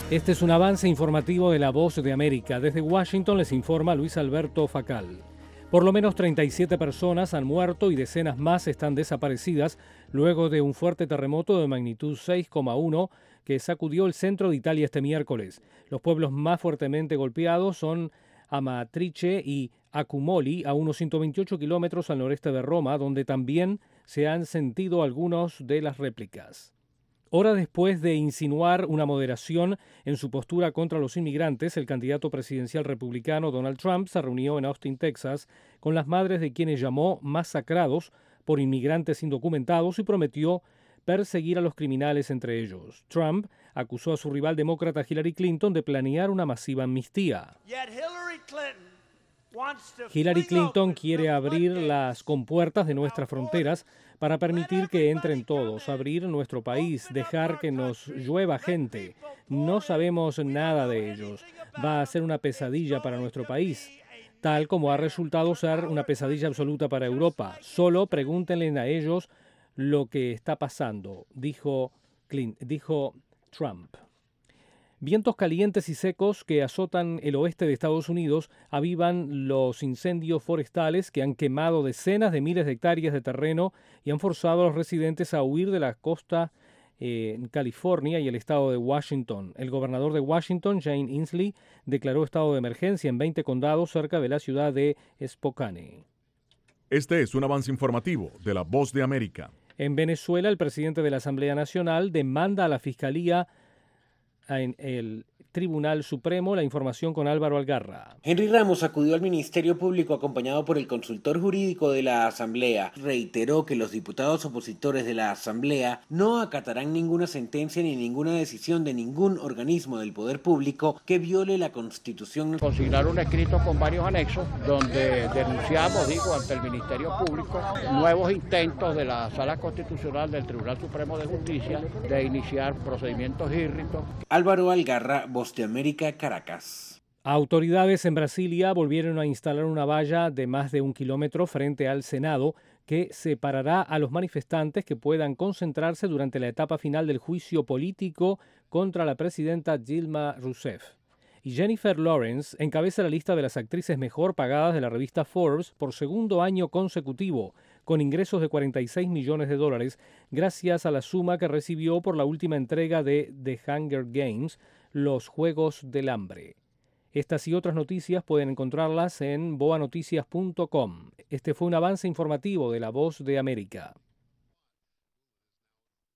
Este es un avance informativo de La Voz de América. Desde Washington les informa Luis Alberto Facal. Por lo menos 37 personas han muerto y decenas más están desaparecidas luego de un fuerte terremoto de magnitud 6,1 que sacudió el centro de Italia este miércoles. Los pueblos más fuertemente golpeados son Amatrice y Accumoli, a unos 128 kilómetros al noreste de Roma, donde también se han sentido algunas de las réplicas. Horas después de insinuar una moderación en su postura contra los inmigrantes, el candidato presidencial republicano Donald Trump se reunió en Austin, Texas, con las madres de quienes llamó masacrados por inmigrantes indocumentados y prometió perseguir a los criminales entre ellos. Trump acusó a su rival demócrata Hillary Clinton de planear una masiva amnistía. Hillary Clinton quiere abrir las compuertas de nuestras fronteras para permitir que entren todos, abrir nuestro país, dejar que nos llueva gente. No sabemos nada de ellos. Va a ser una pesadilla para nuestro país, tal como ha resultado ser una pesadilla absoluta para Europa. Solo pregúntenle a ellos lo que está pasando, dijo Trump. Vientos calientes y secos que azotan el oeste de Estados Unidos avivan los incendios forestales que han quemado decenas de miles de hectáreas de terreno y han forzado a los residentes a huir de la costa en California y el estado de Washington. El gobernador de Washington, Jay Inslee, declaró estado de emergencia en 20 condados cerca de la ciudad de Spokane. Este es un avance informativo de La Voz de América. En Venezuela, el presidente de la Asamblea Nacional demanda a la Fiscalía en el Tribunal Supremo. La información con Álvaro Algarra. Henry Ramos acudió al Ministerio Público acompañado por el consultor jurídico de la Asamblea. Reiteró que los diputados opositores de la Asamblea no acatarán ninguna sentencia ni ninguna decisión de ningún organismo del poder público que viole la Constitución. Consignar un escrito con varios anexos donde denunciamos, ante el Ministerio Público, nuevos intentos de la Sala Constitucional del Tribunal Supremo de Justicia de iniciar procedimientos írritos. Álvaro Algarra, Voz de América, Caracas. Autoridades en Brasilia volvieron a instalar una valla de más de 1 kilómetro frente al Senado que separará a los manifestantes que puedan concentrarse durante la etapa final del juicio político contra la presidenta Dilma Rousseff. Y Jennifer Lawrence encabeza la lista de las actrices mejor pagadas de la revista Forbes por segundo año consecutivo, con ingresos de $46 millones, gracias a la suma que recibió por la última entrega de The Hunger Games, los Juegos del Hambre. Estas y otras noticias pueden encontrarlas en boanoticias.com. Este fue un avance informativo de La Voz de América.